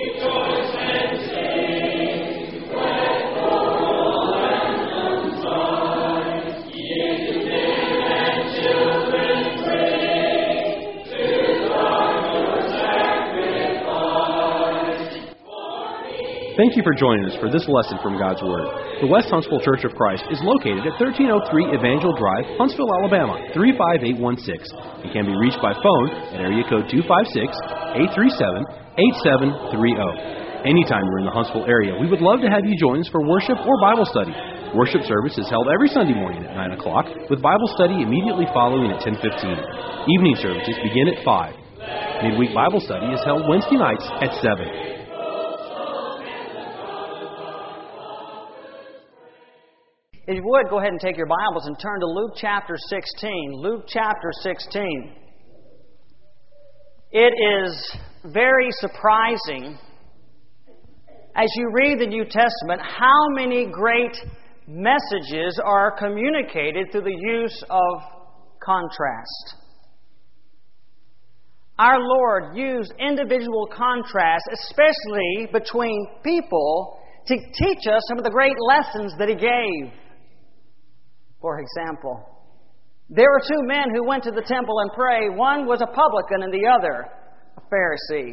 Thank you for joining us for this lesson from God's Word. The West Huntsville Church of Christ is located at 1303 Evangel Drive, Huntsville, Alabama, 35816. It can be reached by phone at area code 256-837-8730. Anytime you're in the Huntsville area, we would love to have you join us for worship or Bible study. Worship service is held every Sunday morning at 9 o'clock, with Bible study immediately following at 10:15. Evening services begin at 5. Midweek Bible study is held Wednesday nights at 7. If you would, go ahead and take your Bibles and turn to Luke chapter 16. Luke chapter 16. It is very surprising as you read the New Testament how many great messages are communicated through the use of contrast. Our Lord used individual contrast, especially between people, to teach us some of the great lessons that He gave. For example, there were two men who went to the temple and prayed. One was a publican and the other a Pharisee.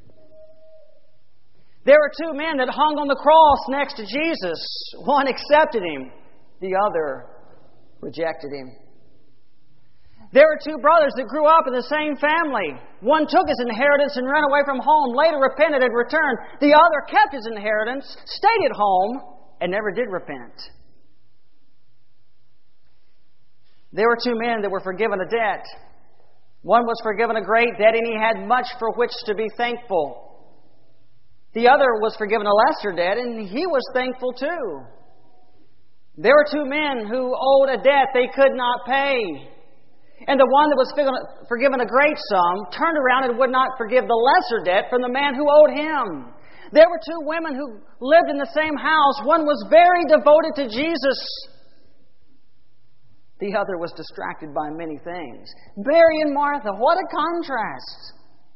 There were two men that hung on the cross next to Jesus. One accepted Him, the other rejected Him. There were two brothers that grew up in the same family. One took his inheritance and ran away from home, later repented and returned. The other kept his inheritance, stayed at home, and never did repent. There were two men that were forgiven a debt. One was forgiven a great debt, and he had much for which to be thankful. The other was forgiven a lesser debt, and he was thankful too. There were two men who owed a debt they could not pay. And the one that was forgiven a great sum turned around and would not forgive the lesser debt from the man who owed him. There were two women who lived in the same house. One was very devoted to Jesus. The other was distracted by many things. Mary and Martha, what a contrast.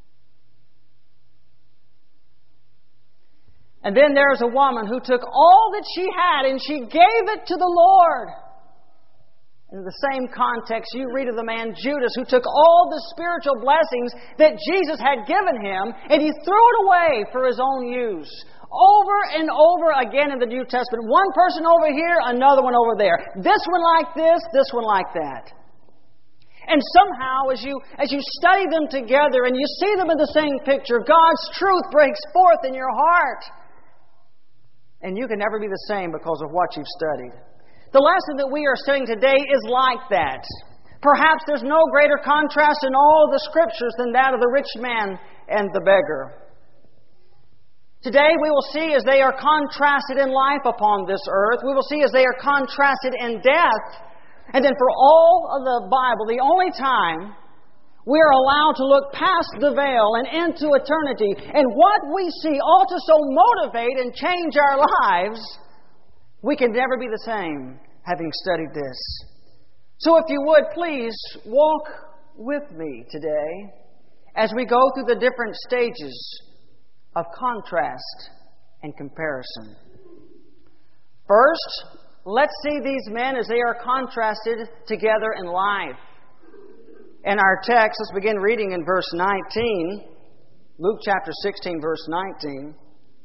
And then there's a woman who took all that she had and she gave it to the Lord. In the same context, you read of the man Judas who took all the spiritual blessings that Jesus had given him and he threw it away for his own use. Over and over again in the New Testament. One person over here, another one over there. This one like this one like that. And somehow, as you study them together and you see them in the same picture, God's truth breaks forth in your heart. And you can never be the same because of what you've studied. The lesson that we are studying today is like that. Perhaps there's no greater contrast in all of the Scriptures than that of the rich man and the beggar. Today we will see as they are contrasted in life upon this earth. We will see as they are contrasted in death. And then for all of the Bible, the only time we are allowed to look past the veil and into eternity. And what we see ought to so motivate and change our lives, we can never be the same having studied this. So if you would, please walk with me today as we go through the different stages of contrast and comparison. First, let's see these men as they are contrasted together in life. In our text, let's begin reading in verse 19. Luke chapter 16, verse 19.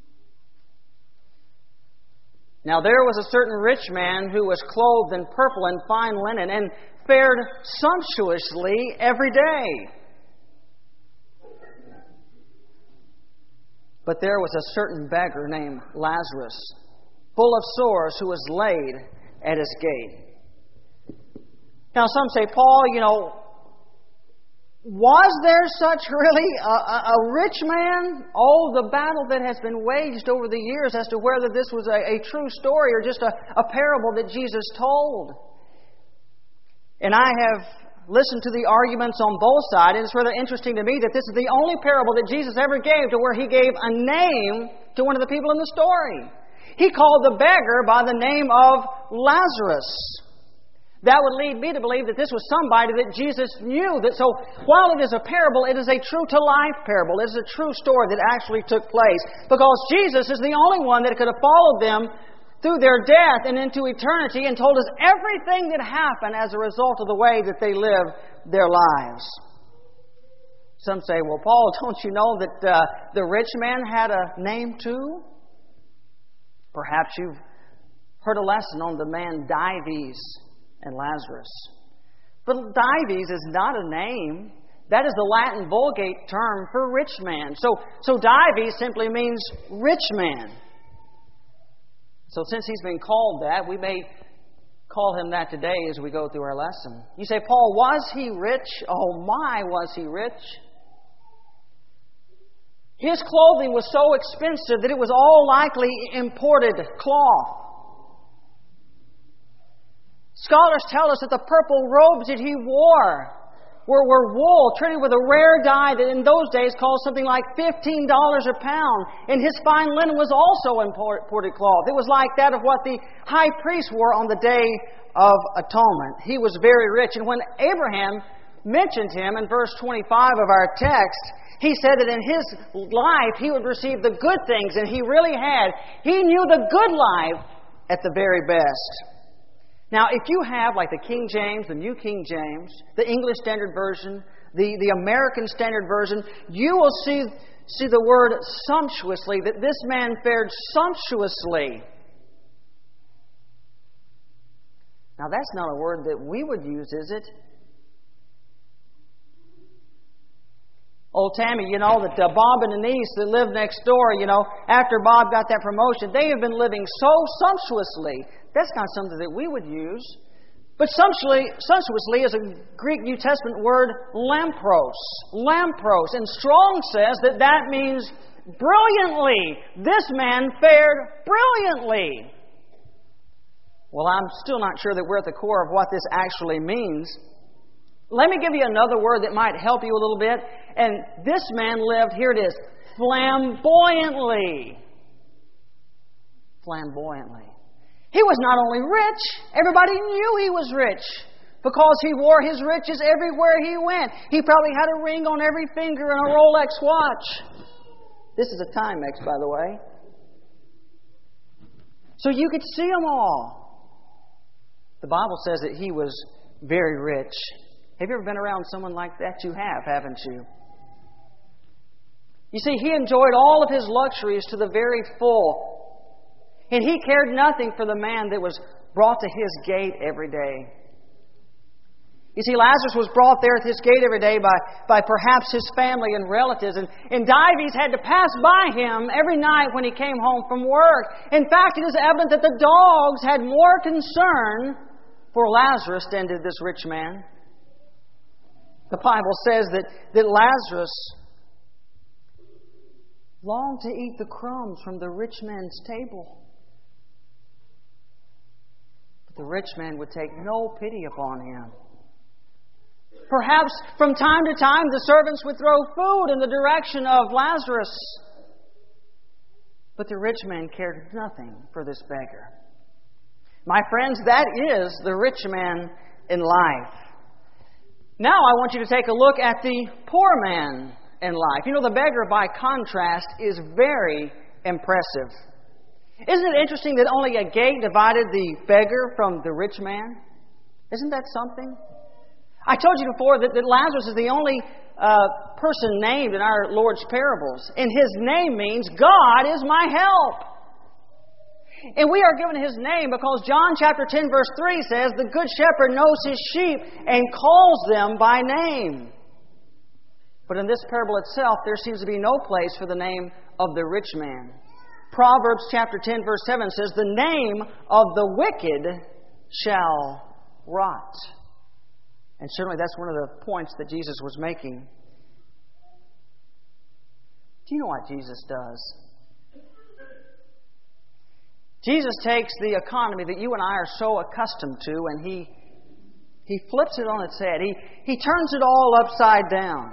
Now there was a certain rich man who was clothed in purple and fine linen and fared sumptuously every day. But there was a certain beggar named Lazarus, full of sores, who was laid at his gate. Now some say, Paul, was there such really a rich man? Oh, the battle that has been waged over the years as to whether this was a true story or just a parable that Jesus told. And I have listened to the arguments on both sides. It's rather interesting to me that this is the only parable that Jesus ever gave to where He gave a name to one of the people in the story. He called the beggar by the name of Lazarus. That would lead me to believe that this was somebody that Jesus knew. So while it is a parable, it is a true-to-life parable. It is a true story that actually took place. Because Jesus is the only one that could have followed them through their death and into eternity and told us everything that happened as a result of the way that they lived their lives. Some say, well, Paul, don't you know that the rich man had a name too? Perhaps you've heard a lesson on the man Dives and Lazarus. But Dives is not a name. That is the Latin Vulgate term for rich man. So Dives simply means rich man. So since he's been called that, we may call him that today as we go through our lesson. You say, Paul, was he rich? Oh my, was he rich? His clothing was so expensive that it was all likely imported cloth. Scholars tell us that the purple robes that he wore were wool treated with a rare dye that in those days cost something like $15 a pound. And his fine linen was also imported cloth. It was like that of what the high priest wore on the Day of Atonement. He was very rich. And when Abraham mentioned him in verse 25 of our text, he said that in his life he would receive the good things, and he really had. He knew the good life at the very best. Now, if you have, like the King James, the New King James, the English Standard Version, the American Standard Version, you will see the word sumptuously, that this man fared sumptuously. Now, that's not a word that we would use, is it? Old Tammy, you know, that Bob and Denise that live next door, you know, after Bob got that promotion, they have been living so sumptuously. That's not something that we would use. But sumptuously is a Greek New Testament word, lampros. Lampros. And Strong says that means brilliantly. This man fared brilliantly. Well, I'm still not sure that we're at the core of what this actually means. Let me give you another word that might help you a little bit. And this man lived, here it is, flamboyantly. Flamboyantly. He was not only rich, everybody knew he was rich because he wore his riches everywhere he went. He probably had a ring on every finger and a Rolex watch. This is a Timex, by the way. So you could see them all. The Bible says that he was very rich. Have you ever been around someone like that? You have, haven't you? You see, he enjoyed all of his luxuries to the very full. And he cared nothing for the man that was brought to his gate every day. You see, Lazarus was brought there at his gate every day by perhaps his family and relatives. And Dives had to pass by him every night when he came home from work. In fact, it is evident that the dogs had more concern for Lazarus than did this rich man. The Bible says that Lazarus longed to eat the crumbs from the rich man's table. The rich man would take no pity upon him. Perhaps from time to time the servants would throw food in the direction of Lazarus. But the rich man cared nothing for this beggar. My friends, that is the rich man in life. Now I want you to take a look at the poor man in life. You know, the beggar, by contrast, is very impressive. Isn't it interesting that only a gate divided the beggar from the rich man? Isn't that something? I told you before that Lazarus is the only person named in our Lord's parables. And his name means, God is my help. And we are given his name because John chapter 10 verse 3 says, the good shepherd knows his sheep and calls them by name. But in this parable itself, there seems to be no place for the name of the rich man. Proverbs chapter 10 verse 7 says, the name of the wicked shall rot. And certainly that's one of the points that Jesus was making. Do you know what Jesus does? Jesus takes the economy that you and I are so accustomed to and He flips it on its head. He turns it all upside down.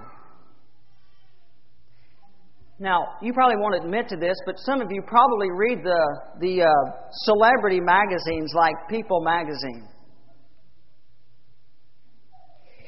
Now, you probably won't admit to this, but some of you probably read the celebrity magazines like People magazine.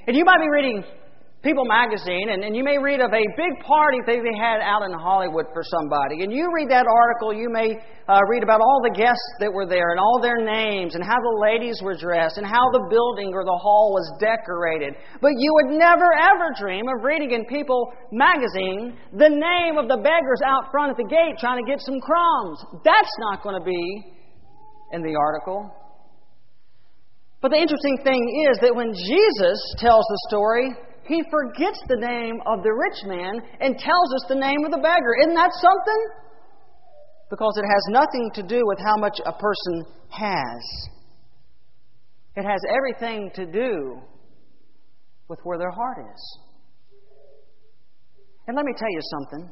And you might be reading People magazine, and you may read of a big party they had out in Hollywood for somebody. And you read that article, you may read about all the guests that were there and all their names and how the ladies were dressed and how the building or the hall was decorated. But you would never ever dream of reading in People magazine the name of the beggars out front at the gate trying to get some crumbs. That's not going to be in the article. But the interesting thing is that when Jesus tells the story, He forgets the name of the rich man and tells us the name of the beggar. Isn't that something? Because it has nothing to do with how much a person has. It has everything to do with where their heart is. And let me tell you something.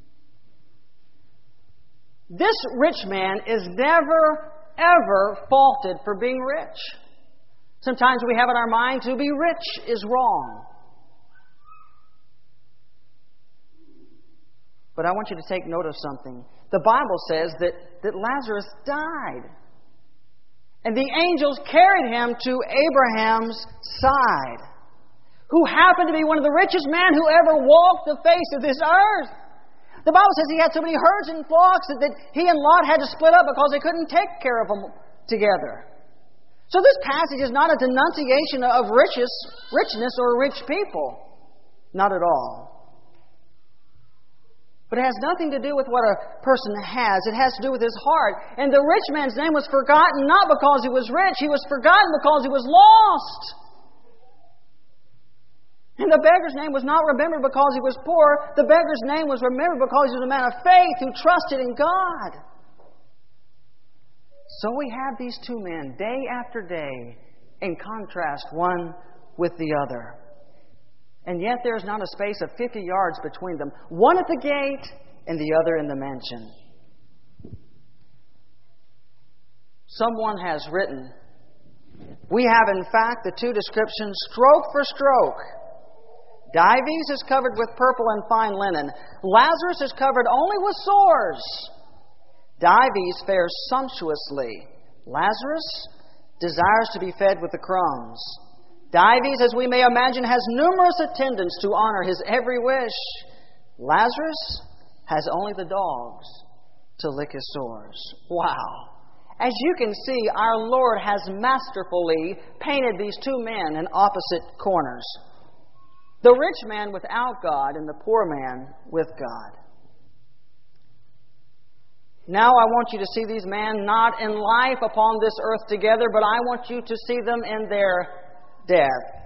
This rich man is never, ever faulted for being rich. Sometimes we have in our mind to be rich is wrong. But I want you to take note of something. The Bible says that Lazarus died. And the angels carried him to Abraham's side, who happened to be one of the richest men who ever walked the face of this earth. The Bible says he had so many herds and flocks that he and Lot had to split up because they couldn't take care of them together. So this passage is not a denunciation of richness or rich people. Not at all. But it has nothing to do with what a person has. It has to do with his heart. And the rich man's name was forgotten not because he was rich. He was forgotten because he was lost. And the beggar's name was not remembered because he was poor. The beggar's name was remembered because he was a man of faith who trusted in God. So we have these two men, day after day, in contrast one with the other. And yet there is not a space of 50 yards between them, one at the gate and the other in the mansion. Someone has written, we have in fact the two descriptions stroke for stroke. Dives is covered with purple and fine linen. Lazarus is covered only with sores. Dives fares sumptuously. Lazarus desires to be fed with the crumbs. Dives, as we may imagine, has numerous attendants to honor his every wish. Lazarus has only the dogs to lick his sores. Wow. As you can see, our Lord has masterfully painted these two men in opposite corners. The rich man without God and the poor man with God. Now I want you to see these men not in life upon this earth together, but I want you to see them in their death.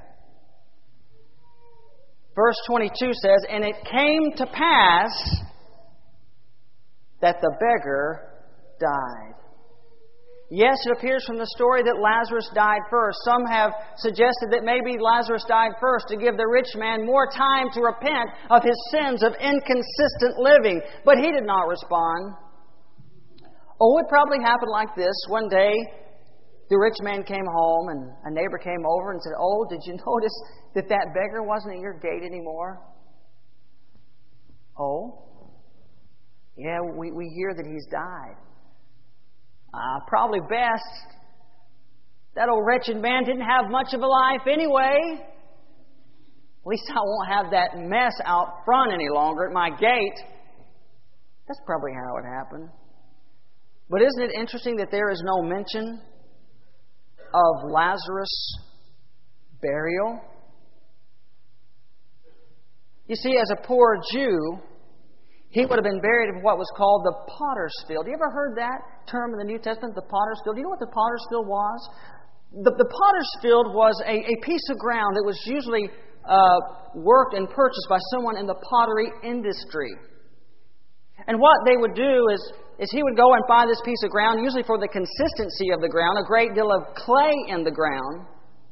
Verse 22 says, and it came to pass that the beggar died. Yes, it appears from the story that Lazarus died first. Some have suggested that maybe Lazarus died first to give the rich man more time to repent of his sins of inconsistent living. But he did not respond. Oh, it probably happened like this. One day, the rich man came home and a neighbor came over and said, oh, did you notice that beggar wasn't at your gate anymore? Oh? Yeah, we hear that he's died. Probably best. That old wretched man didn't have much of a life anyway. At least I won't have that mess out front any longer at my gate. That's probably how it happened. But isn't it interesting that there is no mention of Lazarus' burial? You see, as a poor Jew, he would have been buried in what was called the potter's field. You ever heard that term in the New Testament, the potter's field? Do you know what the potter's field was? The potter's field was a piece of ground that was usually worked and purchased by someone in the pottery industry. And what they would do is he would go and buy this piece of ground, usually for the consistency of the ground, a great deal of clay in the ground.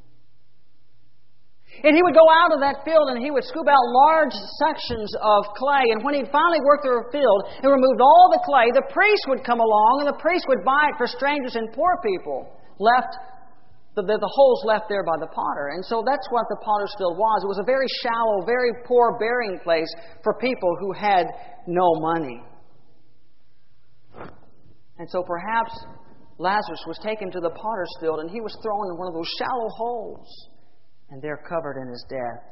And he would go out of that field and he would scoop out large sections of clay. And when he'd finally worked through a field and removed all the clay, the priest would come along and the priest would buy it for strangers and poor people, left the holes left there by the potter. And so that's what the potter's field was. It was a very shallow, very poor burying place for people who had no money. And so perhaps Lazarus was taken to the potter's field and he was thrown in one of those shallow holes. And they're covered in His death.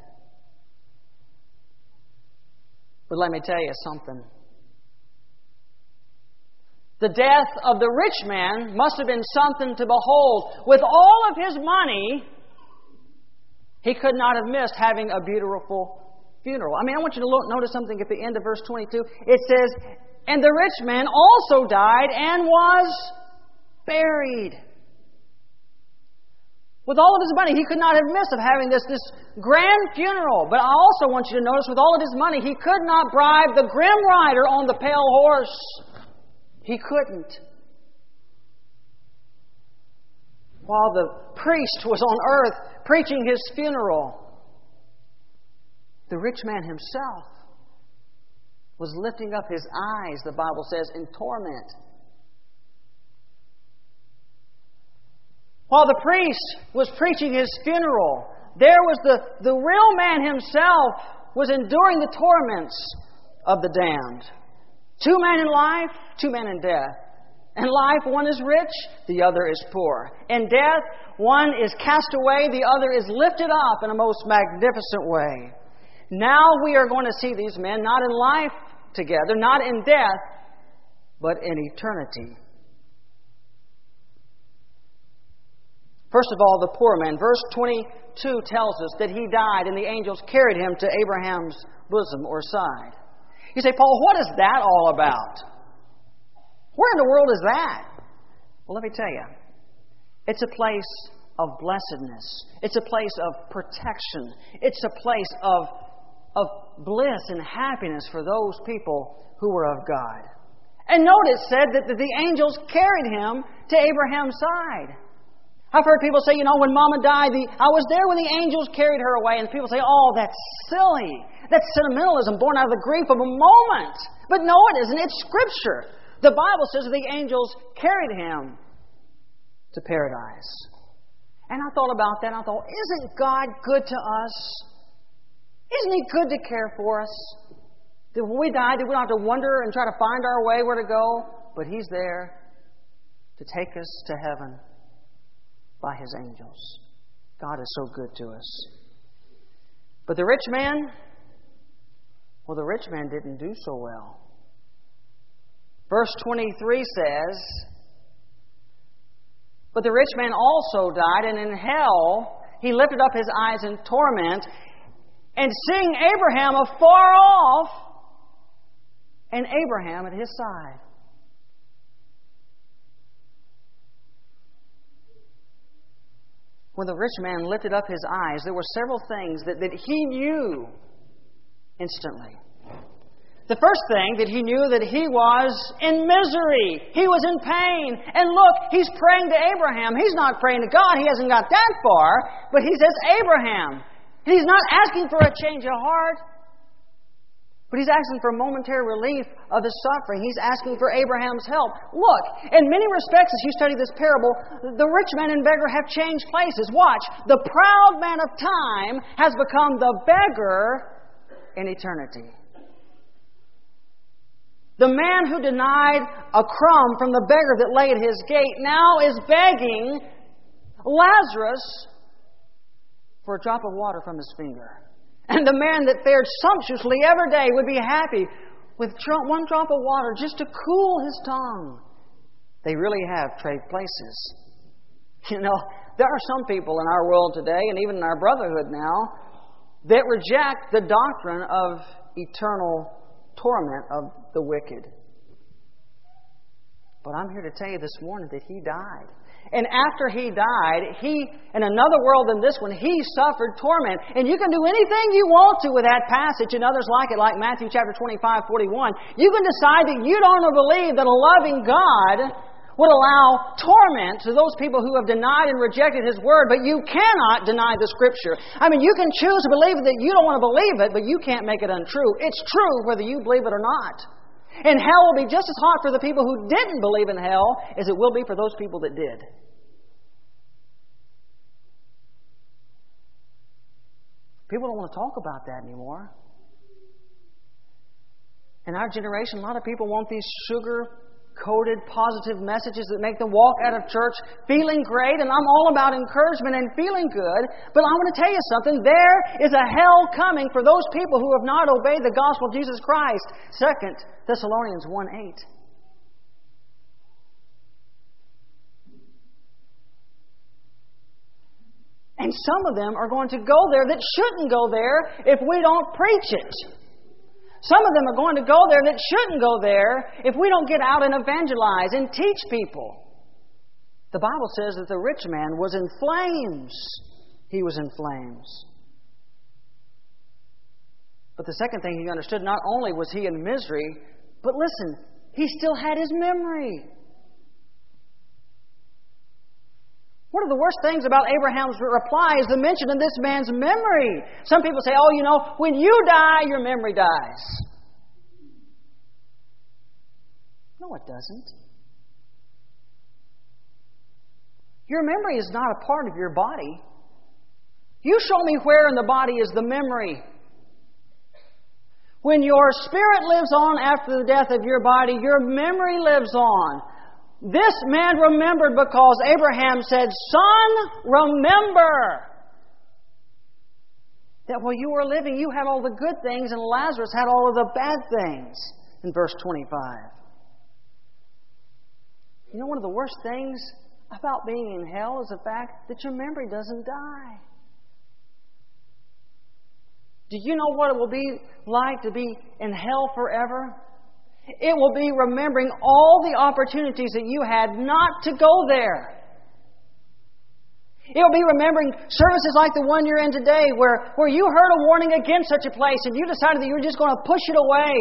But let me tell you something. The death of the rich man must have been something to behold. With all of his money, he could not have missed having a beautiful funeral. I want you to notice something at the end of verse 22. It says, "And the rich man also died and was buried." With all of his money, he could not have missed of having this grand funeral. But I also want you to notice, with all of his money, he could not bribe the grim rider on the pale horse. He couldn't. While the priest was on earth preaching his funeral, the rich man himself was lifting up his eyes, the Bible says, in torment. While the priest was preaching his funeral, there was the real man himself was enduring the torments of the damned. 2 men in life, 2 men in death. In life, one is rich, the other is poor. In death, one is cast away, the other is lifted up in a most magnificent way. Now we are going to see these men not in life together, not in death, but in eternity. First of all, the poor man. Verse 22 tells us that he died and the angels carried him to Abraham's bosom or side. You say, "Paul, what is that all about? Where in the world is that?" Well, let me tell you. It's a place of blessedness. It's a place of protection. It's a place of bliss and happiness for those people who were of God. And note it said that the angels carried him to Abraham's side. I've heard people say, when Mama died, I was there when the angels carried her away. And people say, "Oh, that's silly. That's sentimentalism born out of the grief of a moment." But no, it isn't. It's Scripture. The Bible says that the angels carried him to paradise. And I thought about that, and I thought, isn't God good to us? Isn't He good to care for us? That when we die, that we don't have to wonder and try to find our way where to go, but He's there to take us to heaven by His angels. God is so good to us. But the rich man, the rich man didn't do so well. Verse 23 says, "But the rich man also died, and in hell he lifted up his eyes in torment, and seeing Abraham afar off, and Abraham at his side." When the rich man lifted up his eyes, there were several things that he knew instantly. The first thing that he knew, that he was in misery. He was in pain. And look, he's praying to Abraham. He's not praying to God. He hasn't got that far. But he says Abraham. And he's not asking for a change of heart. But he's asking for momentary relief of his suffering. He's asking for Abraham's help. Look, in many respects, as you study this parable, the rich man and beggar have changed places. Watch. The proud man of time has become the beggar in eternity. The man who denied a crumb from the beggar that lay at his gate now is begging Lazarus for a drop of water from his finger. And the man that fared sumptuously every day would be happy with one drop of water just to cool his tongue. They really have traded places. There are some people in our world today, and even in our brotherhood now, that reject the doctrine of eternal torment of the wicked. But I'm here to tell you this morning that he died. And after he died, in another world than this one, he suffered torment. And you can do anything you want to with that passage and others like it, like Matthew chapter 25:41. You can decide that you don't believe that a loving God would allow torment to those people who have denied and rejected His Word, but you cannot deny the Scripture. You can choose to believe that you don't want to believe it, but you can't make it untrue. It's true whether you believe it or not. And hell will be just as hot for the people who didn't believe in hell as it will be for those people that did. People don't want to talk about that anymore. In our generation, a lot of people want these sugar sugar-coated positive messages that make them walk out of church feeling great, and I'm all about encouragement and feeling good, but I want to tell you something. There is a hell coming for those people who have not obeyed the gospel of Jesus Christ. 2 Thessalonians 1:8. And some of them are going to go there that shouldn't go there if we don't preach it. Some of them are going to go there that shouldn't go there if we don't get out and evangelize and teach people. The Bible says that the rich man was in flames. He was in flames. But the second thing he understood, not only was he in misery, but listen, he still had his memory. One of the worst things about Abraham's reply is the mention of this man's memory. Some people say, when you die, your memory dies. No, it doesn't. Your memory is not a part of your body. You show me where in the body is the memory. When your spirit lives on after the death of your body, your memory lives on. This man remembered because Abraham said, "Son, remember that while you were living, you had all the good things and Lazarus had all of the bad things." In verse 25. You know, one of the worst things about being in hell is the fact that your memory doesn't die. Do you know what it will be like to be in hell forever? It will be remembering all the opportunities that you had not to go there. It will be remembering services like the one you're in today where you heard a warning against such a place and you decided that you were just going to push it away.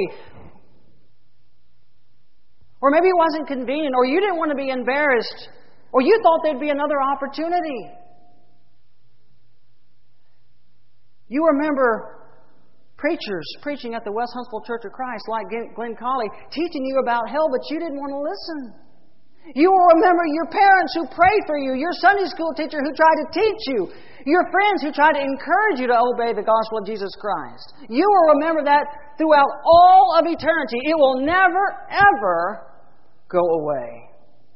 Or maybe it wasn't convenient, or you didn't want to be embarrassed, or you thought there'd be another opportunity. You remember preachers preaching at the West Huntsville Church of Christ, like Glenn Colley, teaching you about hell, but you didn't want to listen. You will remember your parents who prayed for you, your Sunday school teacher who tried to teach you, your friends who tried to encourage you to obey the gospel of Jesus Christ. You will remember that throughout all of eternity. It will never, ever go away.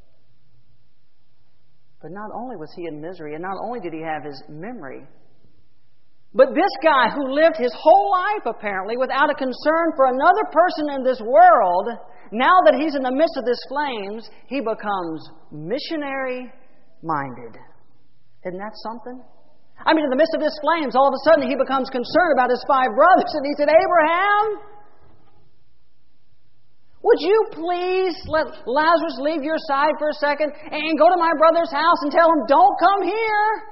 But not only was he in misery, and not only did he have his memory, but this guy who lived his whole life, apparently, without a concern for another person in this world, now that he's in the midst of these flames, he becomes missionary-minded. Isn't that something? I mean, in the midst of his flames, all of a sudden he becomes concerned about his 5 brothers, and he said, "Abraham, would you please let Lazarus leave your side for a second and go to my brother's house and tell him, don't come here?"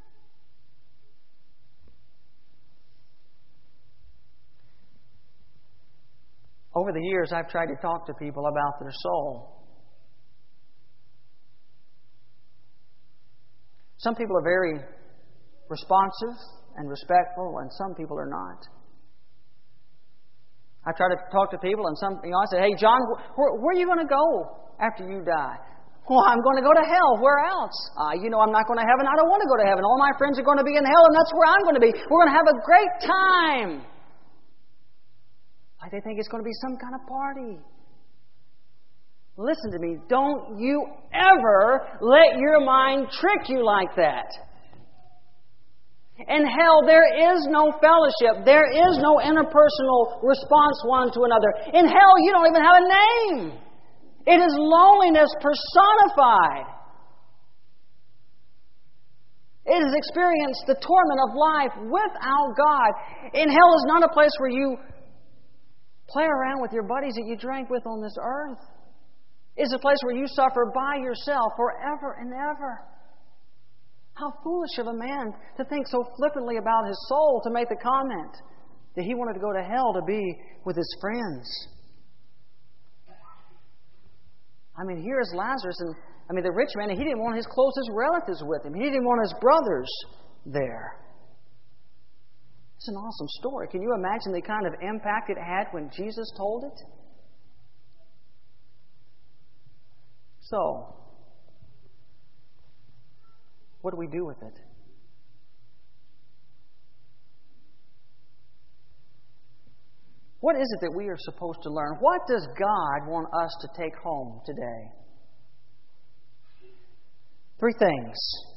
Over the years, I've tried to talk to people about their soul. Some people are very responsive and respectful, and some people are not. I try to talk to people, and I say, "Hey, John, where are you going to go after you die?" "Well, I'm going to go to hell. Where else?" I'm not going to heaven. I don't want to go to heaven. All my friends are going to be in hell, and that's where I'm going to be. We're going to have a great time. Like they think it's going to be some kind of party. Listen to me. Don't you ever let your mind trick you like that. In hell, there is no fellowship. There is no interpersonal response one to another. In hell, you don't even have a name. It is loneliness personified. It has experienced the torment of life without God. In hell is not a place where you play around with your buddies that you drank with on this earth. It's a place where you suffer by yourself forever and ever. How foolish of a man to think so flippantly about his soul, to make the comment that he wanted to go to hell to be with his friends. I mean, here is Lazarus, and the rich man, he didn't want his closest relatives with him. He didn't want his brothers there. It's an awesome story. Can you imagine the kind of impact it had when Jesus told it? So, what do we do with it? What is it that we are supposed to learn? What does God want us to take home today? 3 things.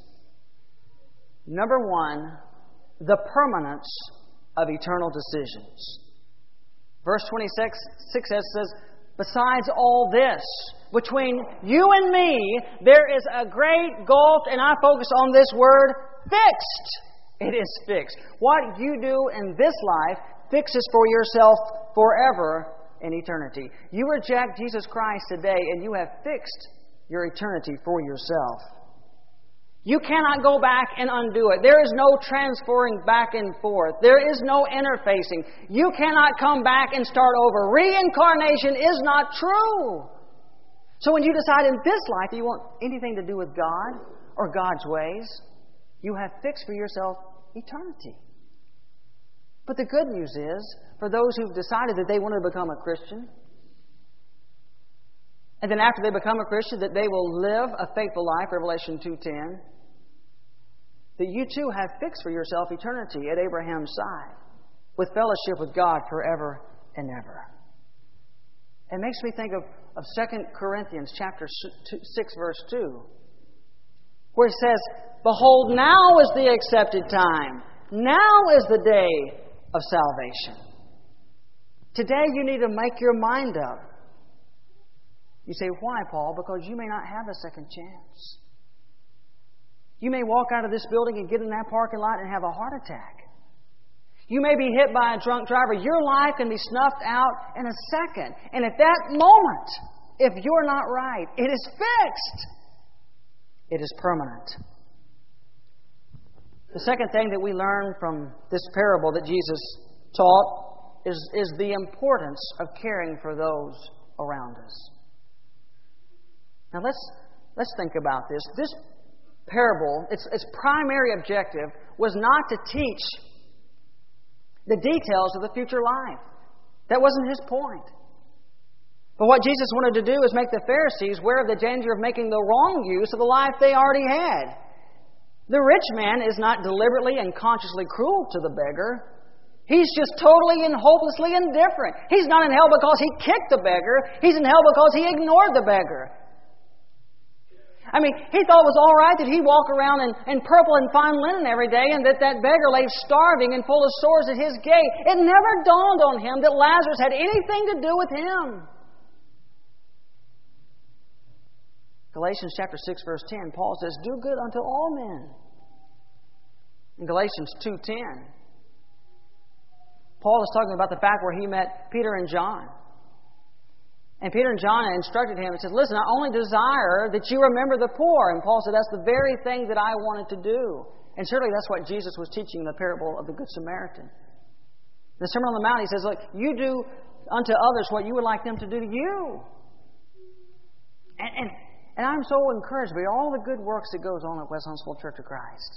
Number 1, the permanence of eternal decisions. Verse 26 says, besides all this, between you and me, there is a great gulf, and I focus on this word, fixed. It is fixed. What you do in this life fixes for yourself forever in eternity. You reject Jesus Christ today, and you have fixed your eternity for yourself. You cannot go back and undo it. There is no transferring back and forth. There is no interfacing. You cannot come back and start over. Reincarnation is not true. So when you decide in this life that you want anything to do with God or God's ways, you have fixed for yourself eternity. But the good news is, for those who've decided that they want to become a Christian, and then after they become a Christian, that they will live a faithful life, Revelation 2:10, that you too have fixed for yourself eternity at Abraham's side, with fellowship with God forever and ever. It makes me think of 2 Corinthians chapter 6, verse 2, where it says, behold, now is the accepted time. Now is the day of salvation. Today you need to make your mind up. You say, why, Paul? Because you may not have a second chance. You may walk out of this building and get in that parking lot and have a heart attack. You may be hit by a drunk driver. Your life can be snuffed out in a second. And at that moment, if you're not right, it is fixed. It is permanent. The second thing that we learn from this parable that Jesus taught is the importance of caring for those around us. Now let's think about this. This parable, its primary objective was not to teach the details of the future life. That wasn't his point. But what Jesus wanted to do is make the Pharisees aware of the danger of making the wrong use of the life they already had. The rich man is not deliberately and consciously cruel to the beggar. He's just totally and hopelessly indifferent. He's not in hell because he kicked the beggar. He's in hell because he ignored the beggar. I mean, he thought it was all right that he walk around in purple and fine linen every day and that beggar lay starving and full of sores at his gate. It never dawned on him that Lazarus had anything to do with him. Galatians chapter 6, verse 10, Paul says, do good unto all men. In Galatians 2:10, Paul is talking about the fact where he met Peter and John. And Peter and John instructed him and said, listen, I only desire that you remember the poor. And Paul said, that's the very thing that I wanted to do. And certainly that's what Jesus was teaching in the parable of the Good Samaritan. In the Sermon on the Mount, he says, look, you do unto others what you would like them to do to you. And I'm so encouraged by all the good works that goes on at West Huntsville Church of Christ.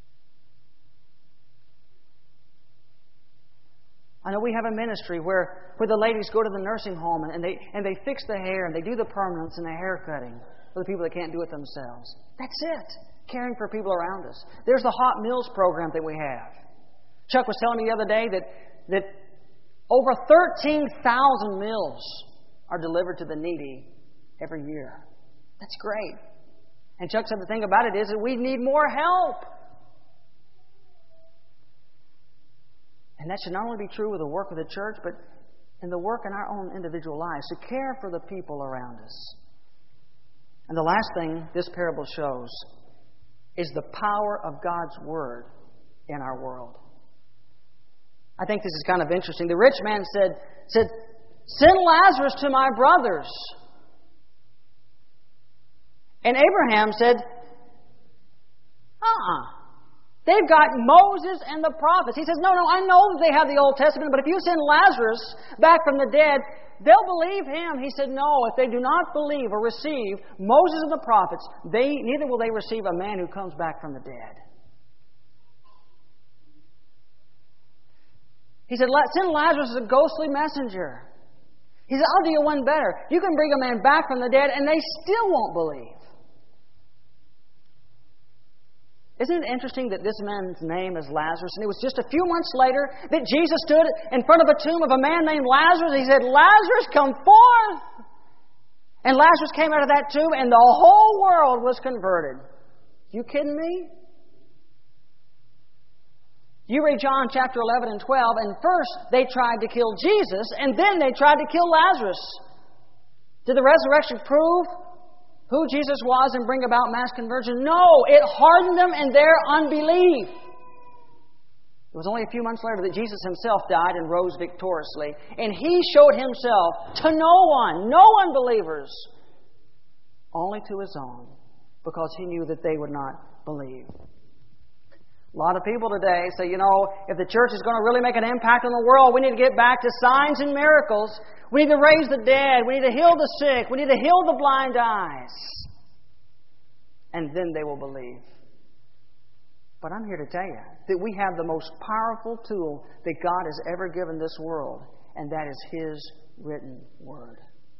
I know we have a ministry where the ladies go to the nursing home and they fix the hair and they do the permanence and the hair cutting for the people that can't do it themselves. That's it. Caring for people around us. There's the Hot Meals program that we have. Chuck was telling me the other day that over 13,000 meals are delivered to the needy every year. That's great. And Chuck said the thing about it is that we need more help. And that should not only be true with the work of the church, but in the work in our own individual lives, to care for the people around us. And the last thing this parable shows is the power of God's Word in our world. I think this is kind of interesting. The rich man said, send Lazarus to my brothers. And Abraham said, they've got Moses and the prophets. He says, no, I know that they have the Old Testament, but if you send Lazarus back from the dead, they'll believe him. He said, no, if they do not believe or receive Moses and the prophets, neither will they receive a man who comes back from the dead. He said, send Lazarus as a ghostly messenger. He said, I'll do you one better. You can bring a man back from the dead and they still won't believe. Isn't it interesting that this man's name is Lazarus? And it was just a few months later that Jesus stood in front of a tomb of a man named Lazarus. He said, Lazarus, come forth! And Lazarus came out of that tomb and the whole world was converted. You kidding me? You read John chapter 11 and 12, and first they tried to kill Jesus, and then they tried to kill Lazarus. Did the resurrection prove who Jesus was and bring about mass conversion? No, it hardened them in their unbelief. It was only a few months later that Jesus Himself died and rose victoriously. And He showed Himself to no one, no unbelievers, only to His own, because He knew that they would not believe. A lot of people today say, if the church is going to really make an impact on the world, we need to get back to signs and miracles. We need to raise the dead. We need to heal the sick. We need to heal the blind eyes. And then they will believe. But I'm here to tell you that we have the most powerful tool that God has ever given this world, and that is His written Word.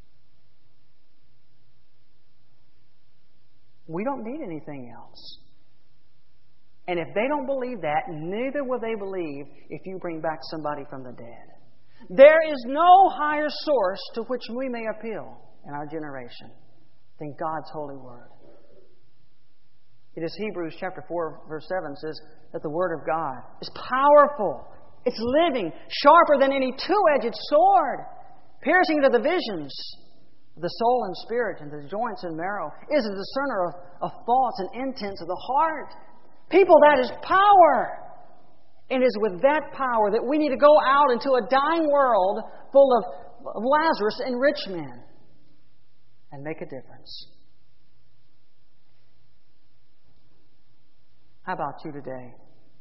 We don't need anything else. And if they don't believe that, neither will they believe if you bring back somebody from the dead. There is no higher source to which we may appeal in our generation than God's holy Word. It is Hebrews chapter 4, verse 7 says that the Word of God is powerful. It's living, sharper than any two-edged sword, piercing to the visions of the soul and spirit and the joints and marrow, is a discerner of thoughts and intents of the heart. People, that is power. And it is with that power that we need to go out into a dying world full of Lazarus and rich men and make a difference. How about you today?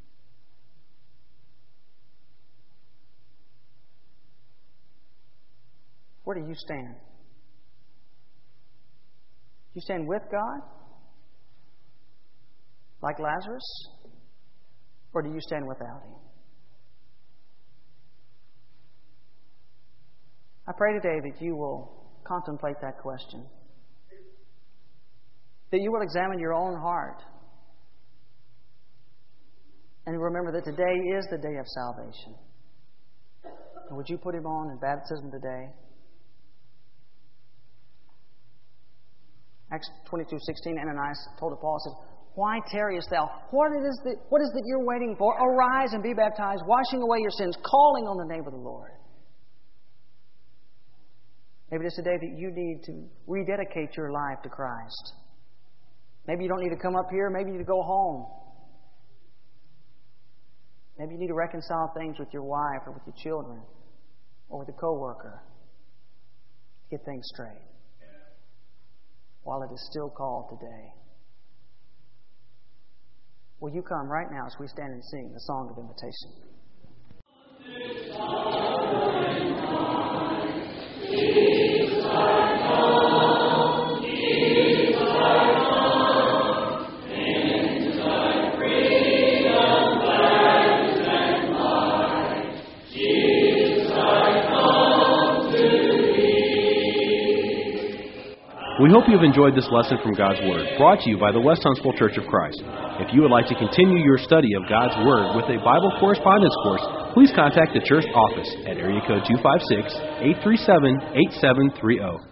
Where do you stand? Do you stand with God? Like Lazarus? Or do you stand without Him? I pray today that you will contemplate that question. That you will examine your own heart. And remember that today is the day of salvation. And would you put Him on in baptism today? Acts 22:16, Ananias told Paul, said, why tarriest thou? What is that you're waiting for? Arise and be baptized, washing away your sins, calling on the name of the Lord. Maybe it's a day that you need to rededicate your life to Christ. Maybe you don't need to come up here. Maybe you need to go home. Maybe you need to reconcile things with your wife or with your children or with a coworker. Get things straight while it is still called today. Will you come right now as we stand and sing the song of invitation? We hope you have enjoyed this lesson from God's Word, brought to you by the West Huntsville Church of Christ. If you would like to continue your study of God's Word with a Bible correspondence course, please contact the church office at area code 256-837-8730.